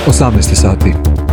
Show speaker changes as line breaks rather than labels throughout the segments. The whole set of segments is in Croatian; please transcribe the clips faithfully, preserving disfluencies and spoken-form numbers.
osamnaest sati.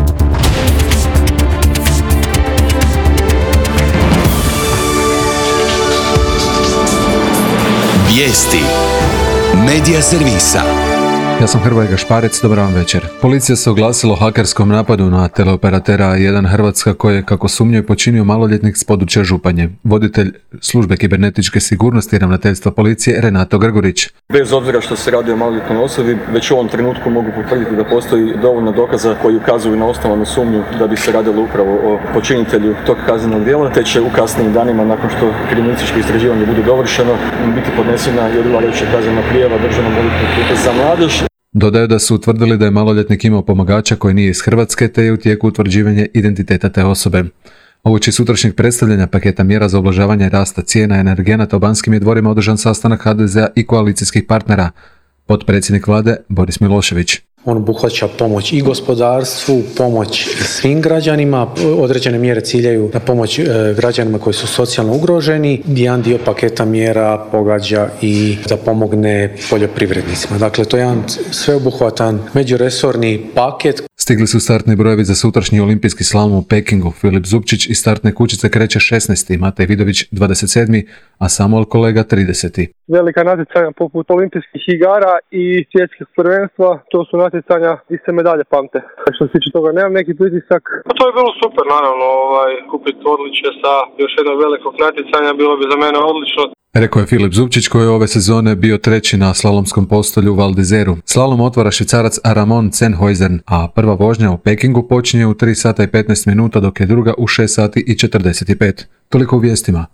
Vijesti Medija servisa.
Ja sam Hrvoje Gašparec, dobar vam večer. Policija se oglasila o hakerskom napadu na teleoperatera A jedan Hrvatska koji je, kako sumnjaju, počinio maloljetnik s područja Županje. Voditelj službe kibernetičke sigurnosti ravnateljstva policije Renato Grgurić.
Bez obzira što se radi o maloljetnoj osobi, već u ovom trenutku mogu potvrditi da postoji dovoljno dokaza koji ukazuju na osnovanu sumnju da bi se radilo upravo o počinitelju tog kaznenog djela, te će u kasnijim danima, nakon što kriminalističko istraživanje bude dovršeno, biti podnesena i odgovarajuća kaznena prijava Državnom odvjetništvu za mladež.
Dodaju da su utvrdili da je maloljetnik imao pomagača koji nije iz Hrvatske, te je u tijeku utvrđivanje identiteta te osobe. Uoči sutrašnjeg predstavljanja paketa mjera za ublažavanje rasta cijena energenata u Banskim je dvorima održan sastanak ha de zea i koalicijskih partnera. Potpredsjednik vlade Boris Milošević.
On obuhvaća pomoć i gospodarstvu, pomoć svim građanima, određene mjere ciljaju na pomoć građanima koji su socijalno ugroženi. Jedan dio paketa mjera pogađa i da pomogne poljoprivrednicima. Dakle, to je jedan sveobuhvatan međuresorni paket.
Stigli su startni brojevi za sutrašnji olimpijski slalom u Pekingu. Filip Zupčić iz startne kućice kreće šesnaesti, Matej Vidović dvadeset sedmi, a Samuel Kolega trideseti.
Velika natjecanja poput olimpijskih igara i svjetskih prvenstva, to su natjecanja gdje se medalje pamte. Što se tiče toga, nemam neki pritisak.
Pa to je bilo super, naravno, ovaj, kupiti odličje sa još jednog velikog natjecanja, bilo bi za mene odlično.
Rekao je Filip Zupčić koji je ove sezone bio treći na slalomskom postolju u Val d'Izeru. Slalom otvara Švicarac Ramon Zenhuysen, a prva vožnja u Pekingu počinje u tri sata i petnaest minuta, dok je druga u šest sati i četrdeset pet. Toliko u vijestima.